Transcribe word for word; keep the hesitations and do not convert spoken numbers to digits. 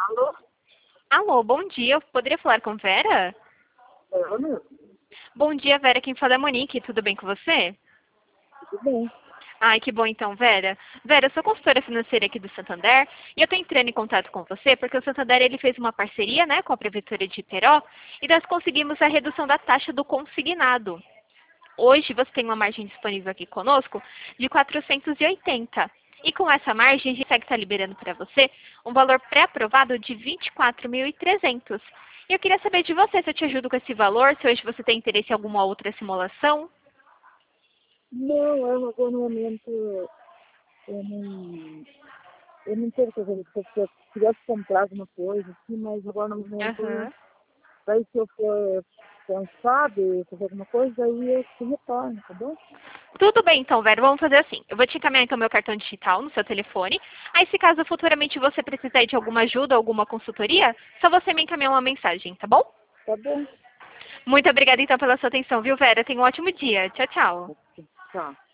Alô? Alô, bom dia. Eu poderia falar com Vera? É eu mesmo. Bom dia, Vera. Quem fala é a Monique. Tudo bem com você? Tudo bem. Ai, que bom então, Vera. Vera, eu sou consultora financeira aqui do Santander e eu estou entrando em contato com você porque o Santander ele fez uma parceria, né, com a Prefeitura de Iteró e nós conseguimos a redução da taxa do consignado. Hoje você tem uma margem disponível aqui conosco de quatrocentos e oitenta. E com essa margem, a gente consegue estar liberando para você um valor pré-aprovado de vinte e quatro mil e trezentos. E eu queria saber de você se eu te ajudo com esse valor, se hoje você tem interesse em alguma outra simulação. Não, eu agora no momento eu não, eu não quero fazer isso, porque eu queria comprar alguma coisa, assim, mas agora no momento, Aham. daí se eu for pensar de fazer alguma coisa, aí eu te retorno, tá bom? Tudo bem, então, Vera, vamos fazer assim. Eu vou te encaminhar então meu cartão digital no seu telefone. Aí, se caso futuramente você precisar de alguma ajuda, alguma consultoria, só você me encaminhar uma mensagem, tá bom? Tá bom. Muito obrigada então pela sua atenção, viu, Vera? Tenha um ótimo dia. Tchau, tchau. Tchau.